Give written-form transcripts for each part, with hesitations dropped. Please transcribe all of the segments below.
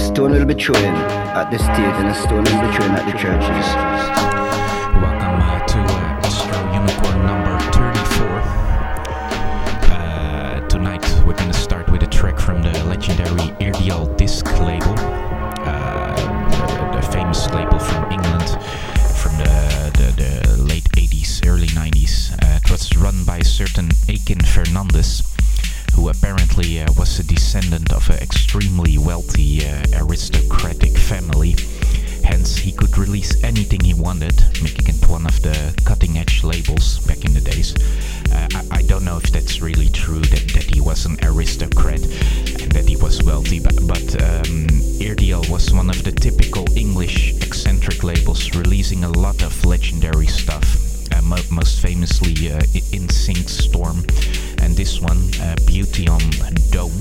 stone will be thrown at the stage and a stone will be thrown at the churches. Welcome to Astro Unicorn number 34. Tonight we're going to start with a track from the legendary Eardial disc label, the famous label from England from the late 80s, early 90s. It was run by a certain Akin Fernandez, who apparently was a descendant of an extremely wealthy aristocratic family. Hence, he could release anything he wanted, making it one of the cutting-edge labels back in the days. I don't know if that's really true, that he was an aristocrat and that he was wealthy, but Eardial was one of the typical English eccentric labels, releasing a lot of legendary stuff. Most famously NSYNC Storm, and this one, Beauty on Dome,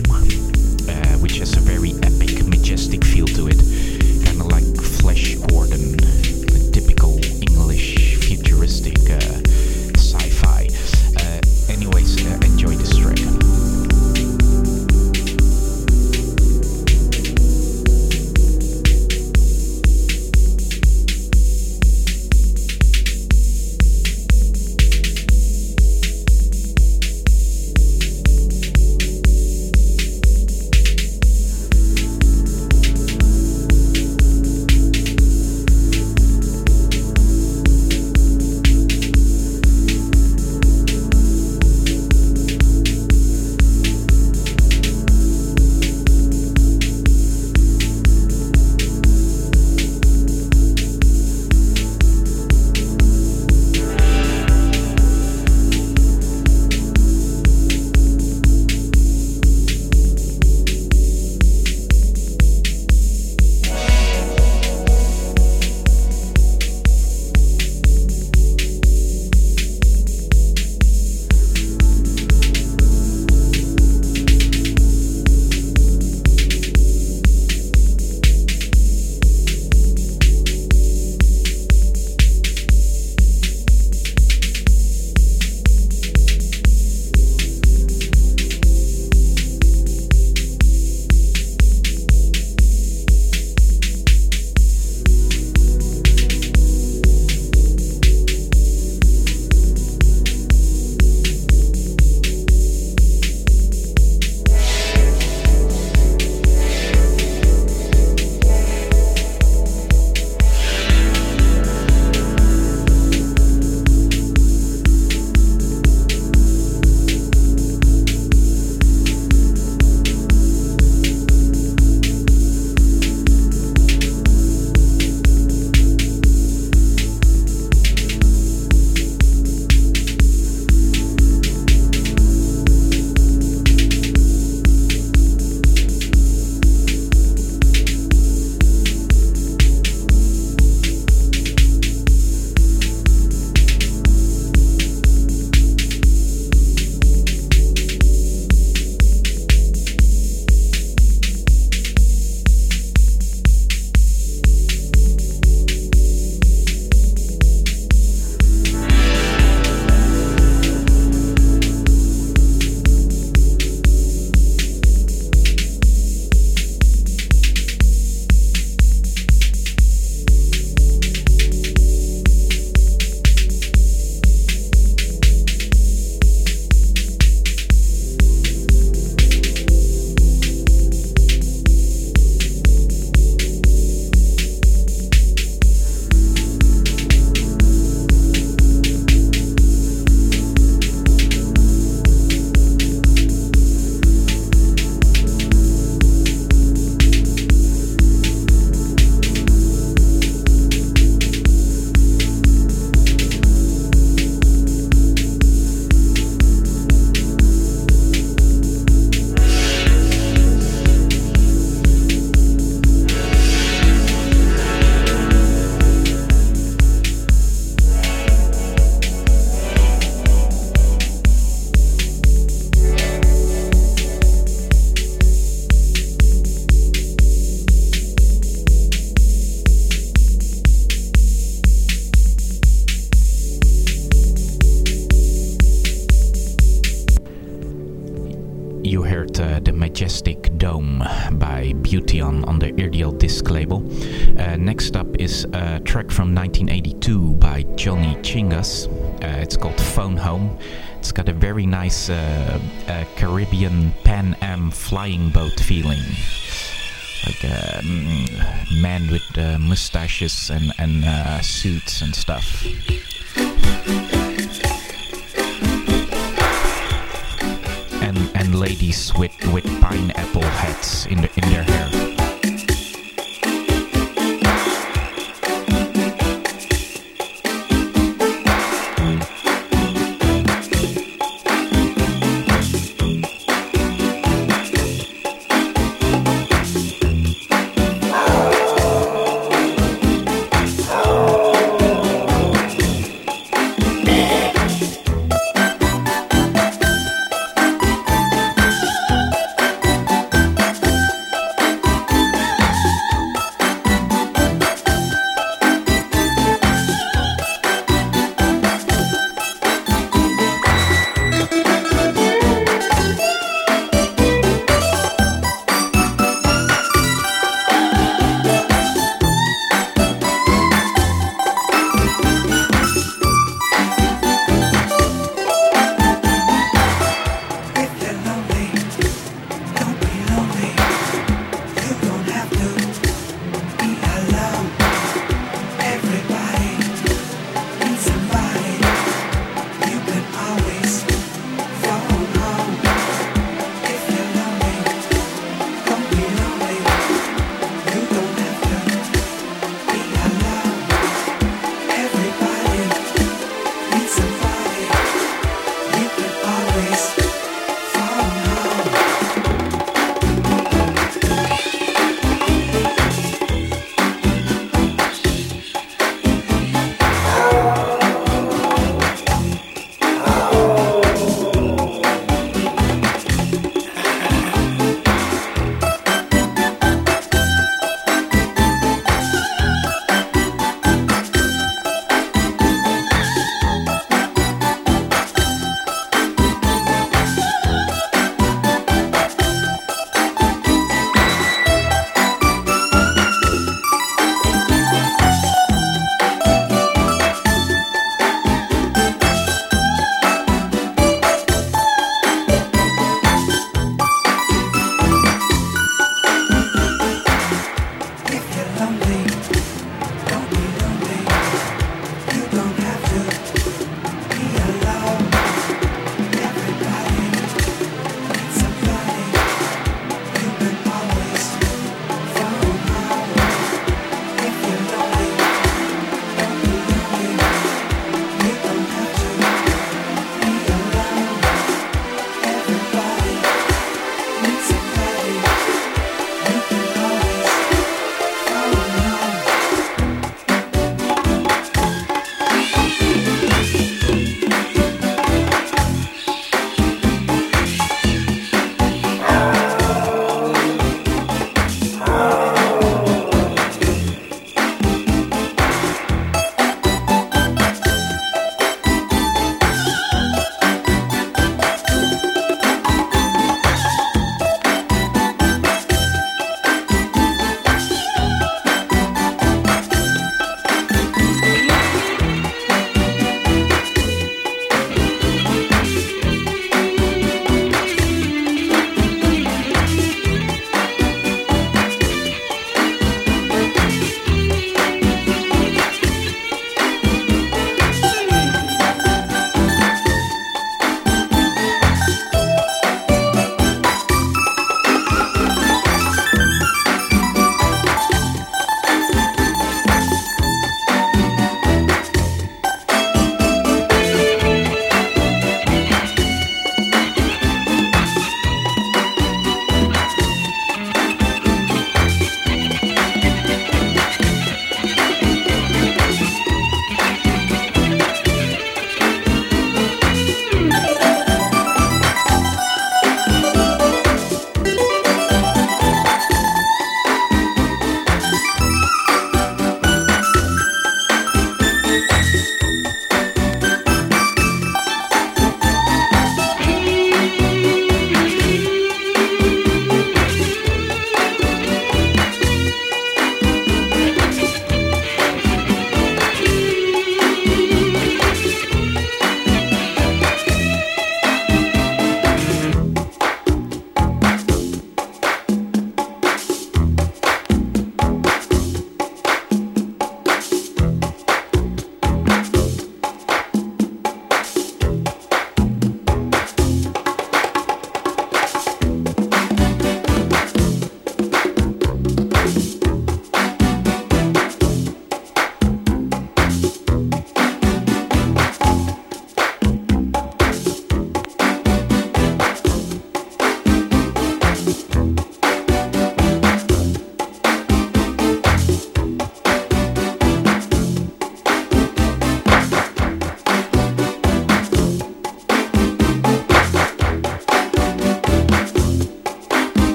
which has a very epic, majestic feel to it, kind of like Flash Gordon, typical English futuristic sci-fi. Anyways, enjoy this track. You heard the majestic Dome by Beauty on the Ideal Disc label. Next up is a track from 1982 by Johnny Chingas. It's called Phone Home. It's got a very nice Caribbean Pan Am flying boat feeling. Like a man with mustaches and suits and stuff. And ladies with pineapple hats in their hair.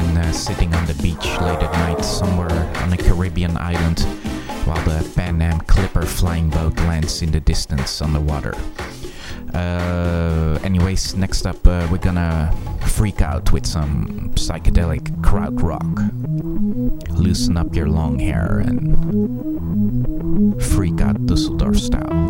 sitting on the beach late at night somewhere on a Caribbean island while the Pan Am Clipper flying boat lands in the distance on the water. Anyways, next up we're gonna freak out with some psychedelic krautrock. Loosen up your long hair and freak out Dusseldorf style.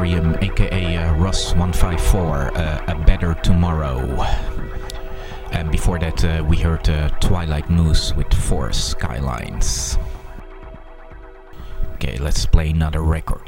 Delirium, aka Russ154, A Better Tomorrow. And before that we heard Twilight Moose with Forest Skylines. Okay, let's play another record.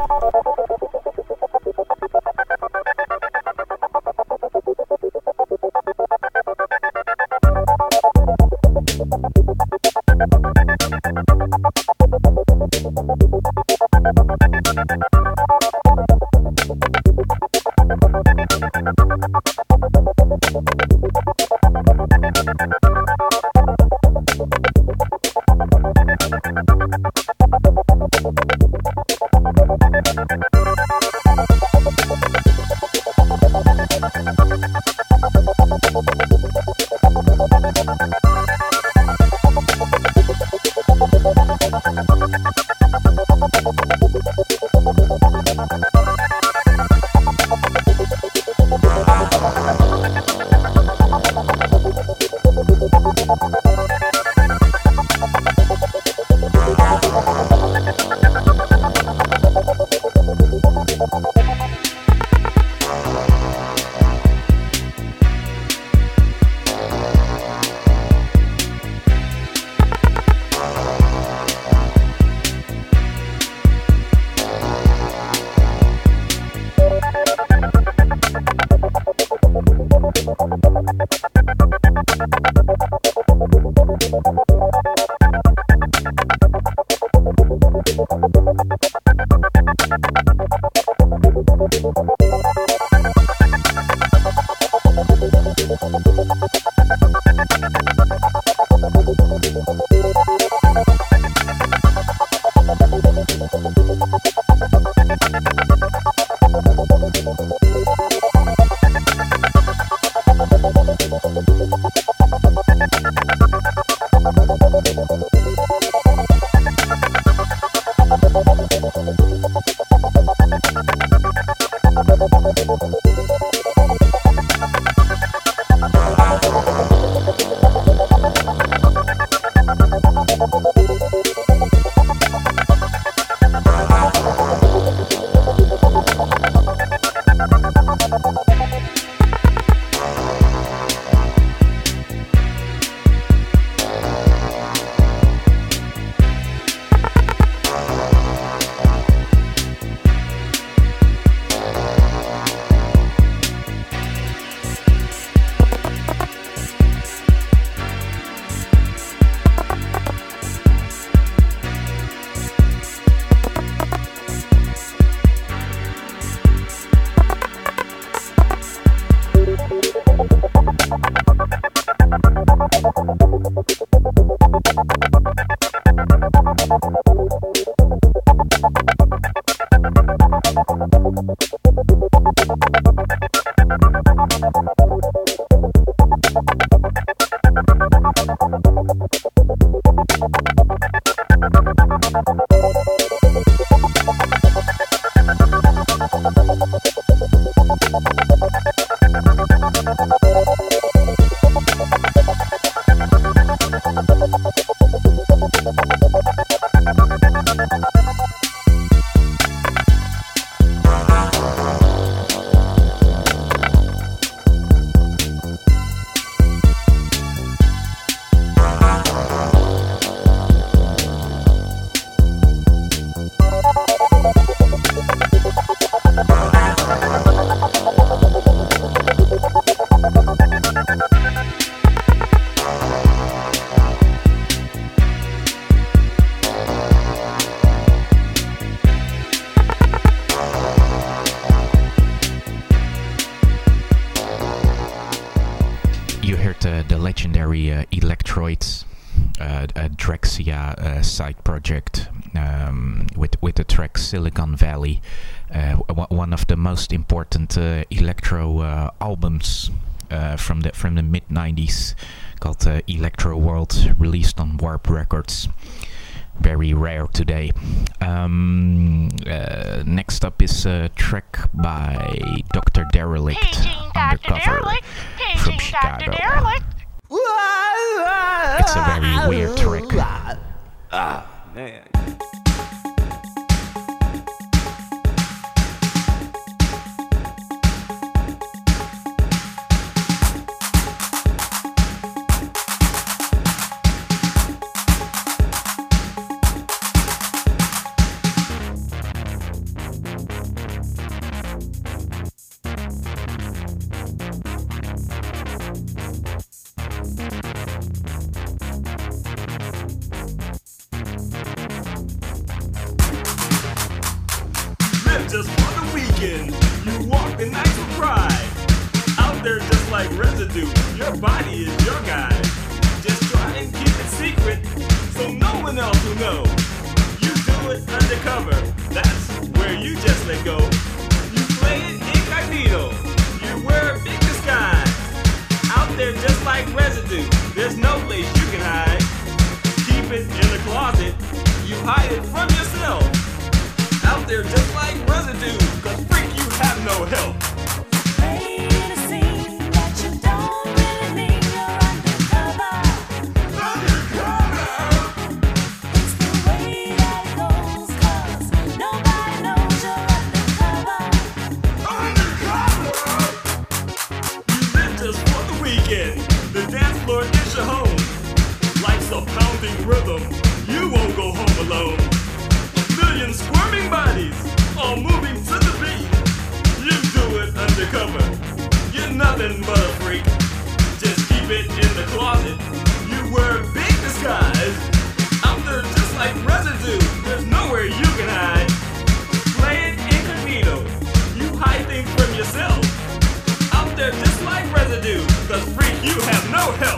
The legendary Electroids, Drexciya side project with the track Silicon Valley, one of the most important electro albums from the mid 90s, called Electro World, released on Warp Records. Very rare today. Next up is a track by Dr. Derelict, Undercover, from Chicago. It's a very weird track. Ah, man. You walk the night with pride. Out there just like residue. Your body is your guide. Just try and keep it secret so no one else will know. You do it undercover. That's where you just let go. You play it incognito. You wear a big disguise. Out there just like residue. There's no place you can hide. Keep it in the closet. You hide it from yourself. Out there just like residue. Cause freak, you have no help. The dance floor is your home. Life's a pounding rhythm. You won't go home alone. A million squirming bodies all moving to the beat. You do it undercover. You're nothing but a freak. Just keep it in the closet. You wear a big disguise. Out there just like residue. There's nowhere you can hide. Play it incognito. You hide things from yourself. Out there just like residue. Cause freak, you have no help.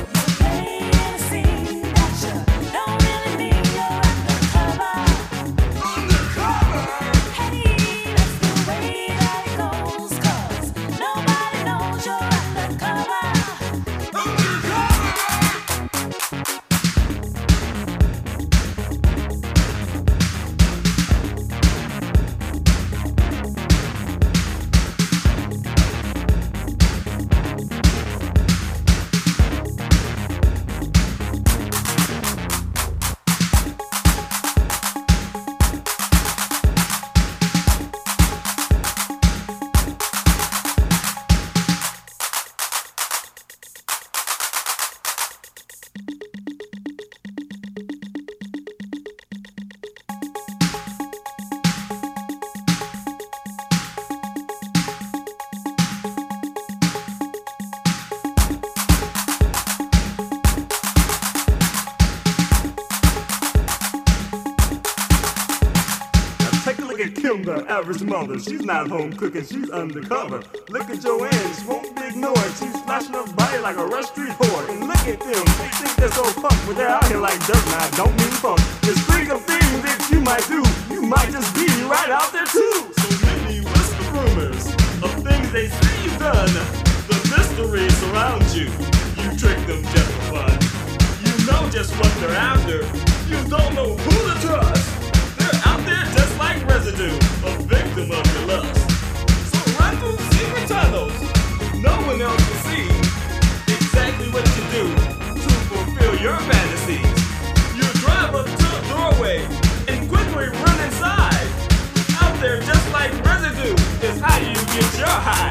The average mother, she's not home cooking, she's undercover. Look at Joanne, she won't be ignored. She's flashing her body like a rush street whore. And look at them, they think they're so punk, but they're out here like dirt. Now I don't mean funk. This freak of things that you might do, you might just be right out there too. So many whisper rumors of things they say you've done. The mystery surrounds you. You trick them just for fun. You know just what they're after. You don't know who to trust. Out there just like residue, a victim of your lust. So run through secret tunnels, no one else can see exactly what you do to fulfill your fantasies. You drive up to a doorway and quickly run inside. Out there just like residue is how you get your high.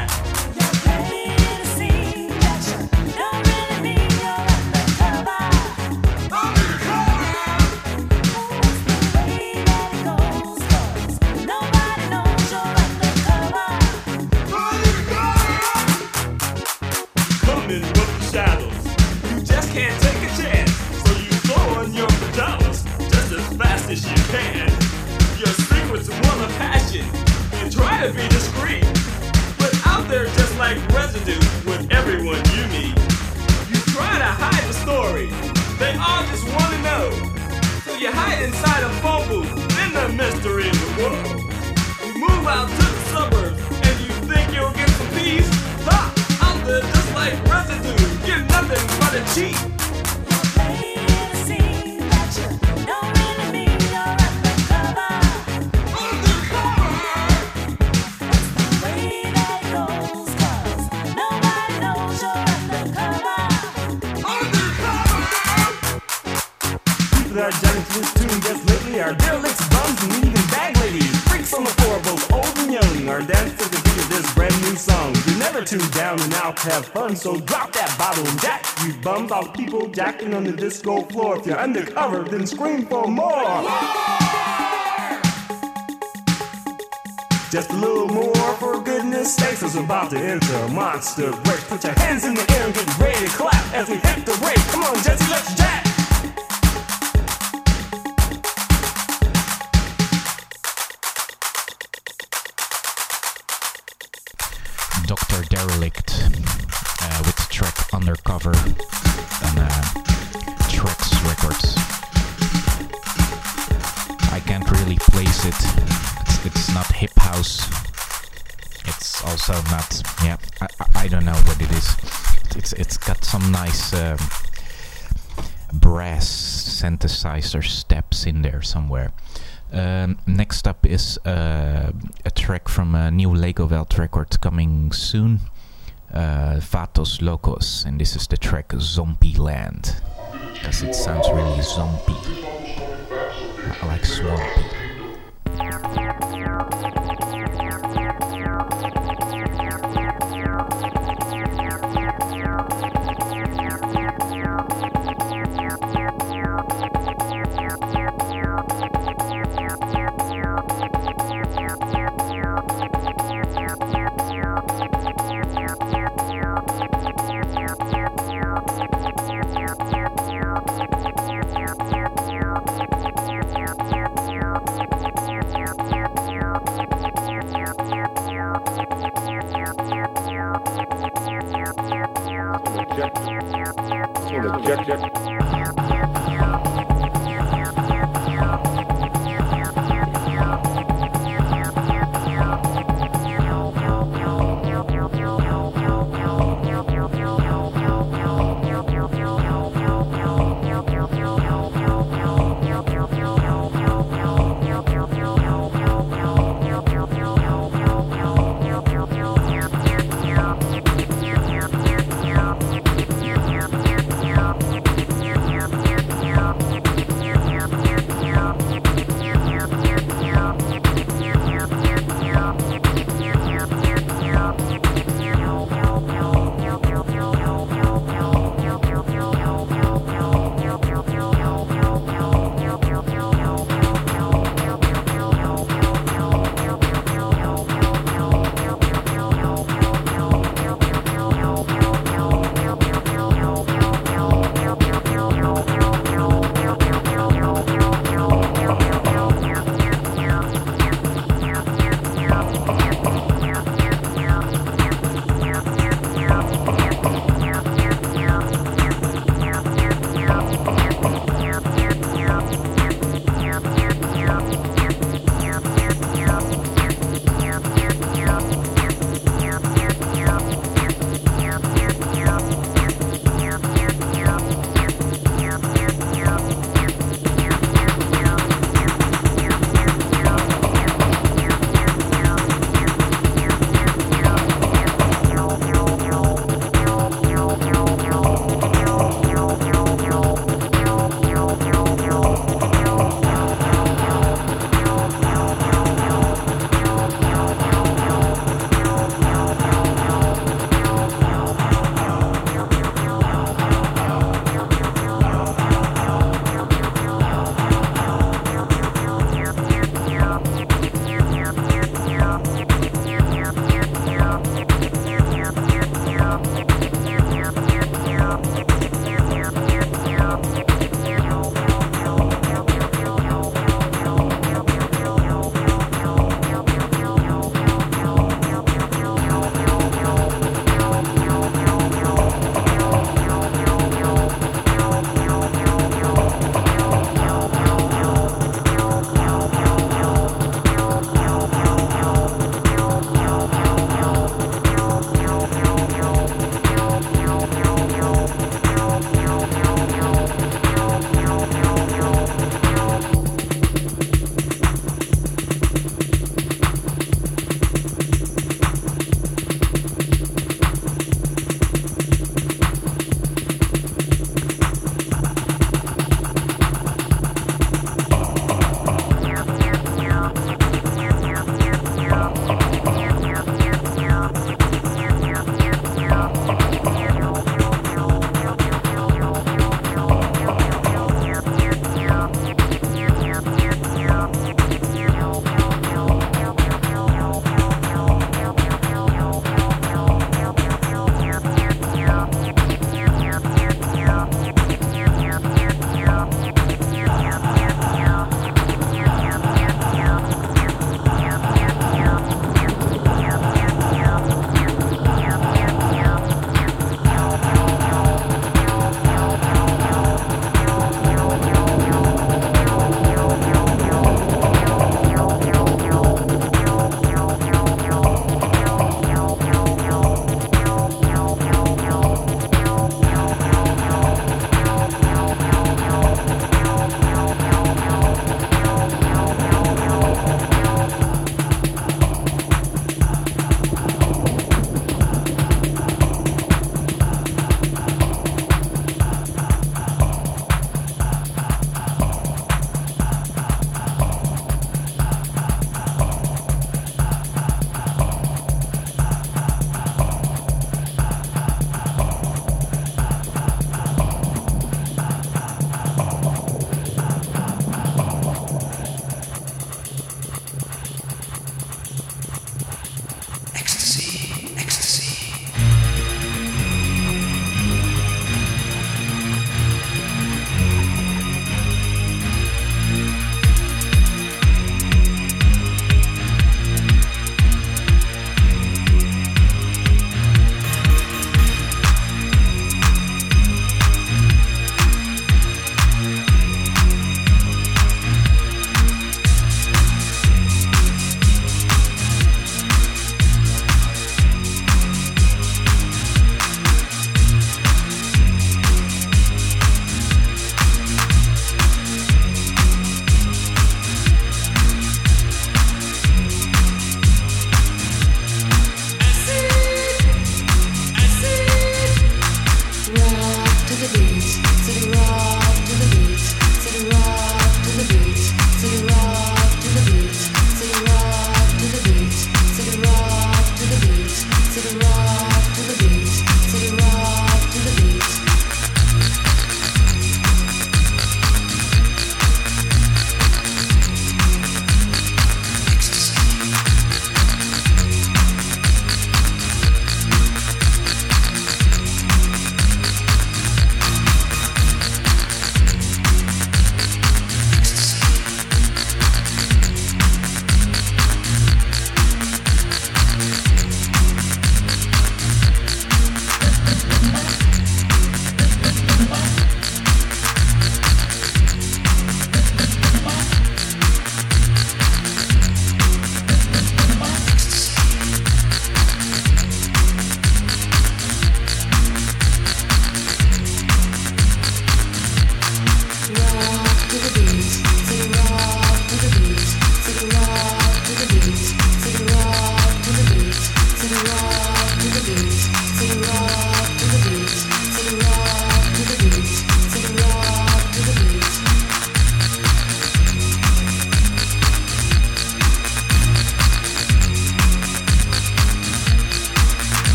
As you can. Your secrets one of passion. You try to be discreet, but out there just like residue with everyone you meet. You try to hide the story, they all just want to know. So you hide inside a phone booth, then the mystery in the world. You move out to the suburbs, and you think you'll get some peace. Ha! Out there just like residue, you're nothing but a cheat. That jumping to this tune just lately are derelicts, bums, and even bag ladies. Freaks on the floor, both old and young, are dancing to the beat of this brand new song. You're never too down and out to have fun, so drop that bottle and jack. You bums, all the people jacking on the disco floor. If you're undercover, then scream for more. Just a little more, for goodness sakes, is about to enter a monster break. Put your hands in the air and get ready to clap as we hit the break. Come on, Jesse, let's jack. Derelict with the track Undercover on Trax Records. I can't really place it. It's not hip house. It's also not. Yeah, I don't know what it is. It's got some nice brass synthesizer steps in there somewhere. Next up is a track from a new Lego Welt record coming soon, Vatos Locos, and this is the track Zombie Land, because it sounds really zombie. I like swampy.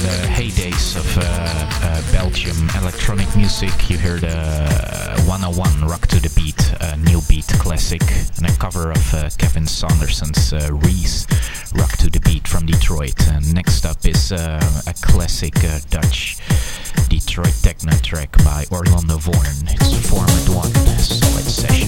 the heydays of Belgium electronic music. You heard 101 Rock to the Beat, a new beat classic, and a cover of Kevin Saunderson's Reese, Rock to the Beat from Detroit. And next up is a classic Dutch Detroit techno track by Orlando Vorn. It's Format 1, Solid Session.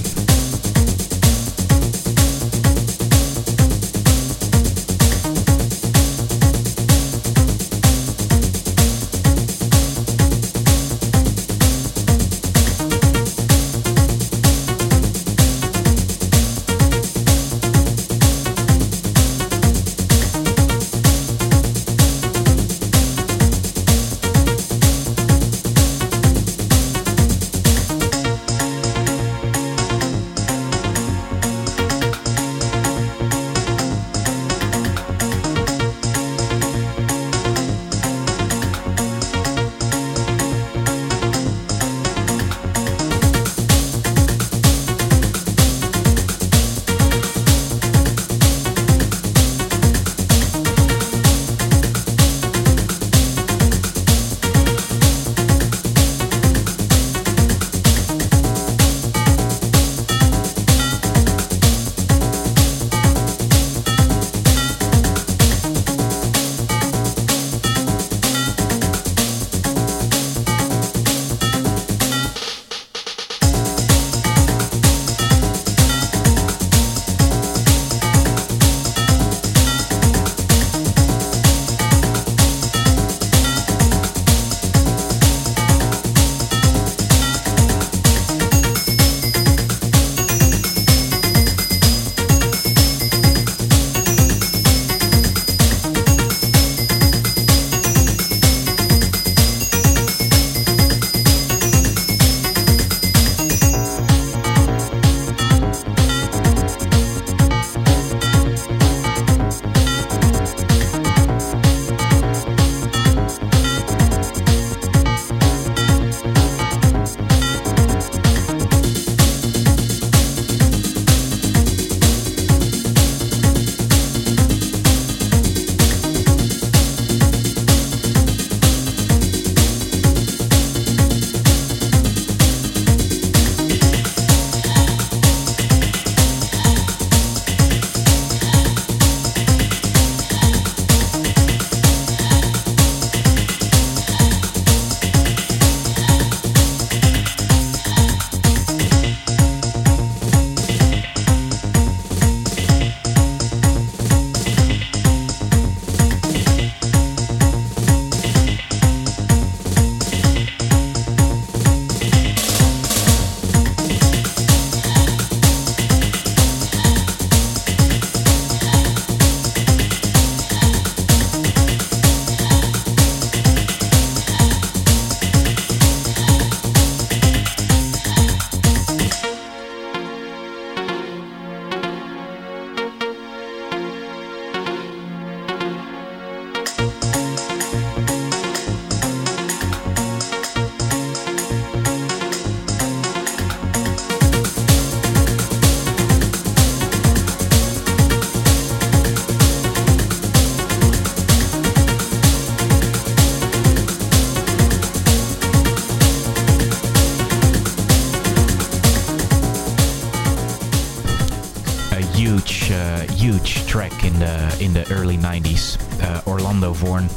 Huge track in the early 90s. Orlando Vorn,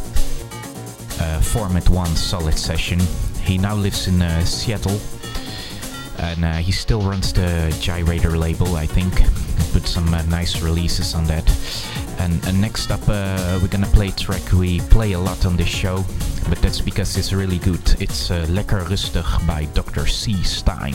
Format 1 Solid Session. He now lives in Seattle, and he still runs the Gyrator label, I think. Put some nice releases on that. And next up, we're gonna play a track we play a lot on this show, but that's because it's really good. It's Lekker Rustig by Dr. C. Stein.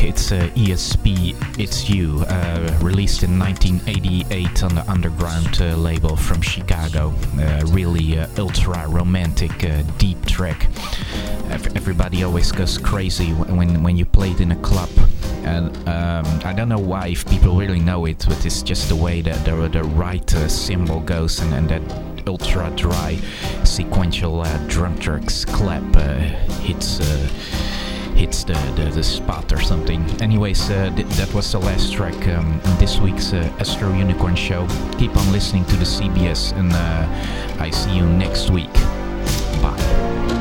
it's ESP It's You, released in 1988 on the Underground label from Chicago. Really ultra romantic, deep track. Everybody always goes crazy when you play it in a club. And I don't know why, if people really know it, but it's just the way that the right cymbal goes and that ultra dry sequential drum tracks clap hits the spot or something. Anyways, that was the last track in this week's Astro Unicorn show. Keep on listening to the CBS, and I see you next week. Bye.